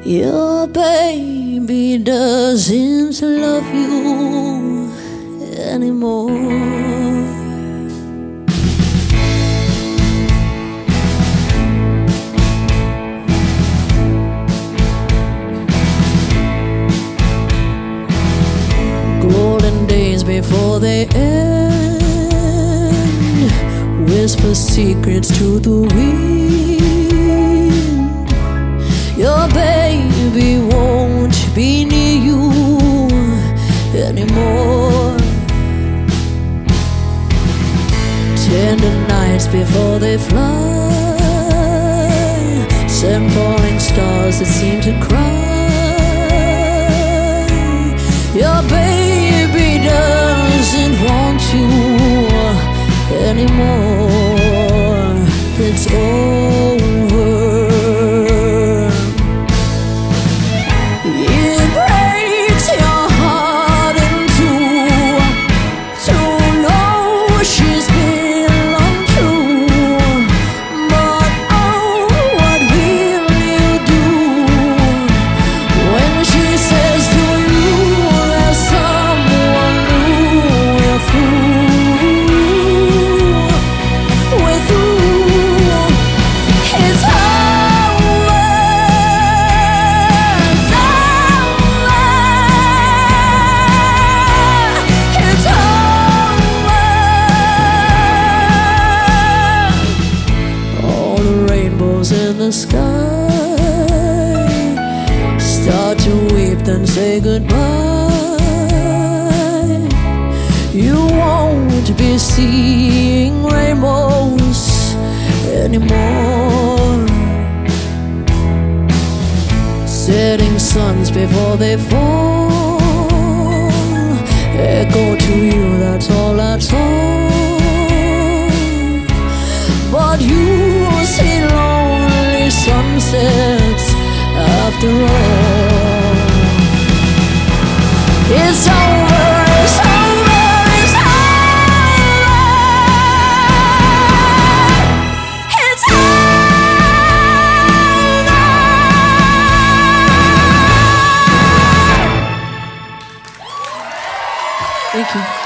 Your baby doesn't love you anymore. Golden days before they end, whisper secrets to the wind. Your baby won't be near you anymore. Tender nights before they fly, send falling stars that seem to cry. Your baby doesn't want you anymore. It's over. It breaks your heart in two to know she's been untrue. But oh, what will you do when she says to you there's someone new you're through with you? It's over. It's over. All the rainbows in the sky start to weep, then say goodbye. You won't be seeing rainbows anymore. Setting suns before they fall echo to you, that's all, that's all. But you see lonely sunsets after all. It's over, it's over, it's over. It's over. Thank you.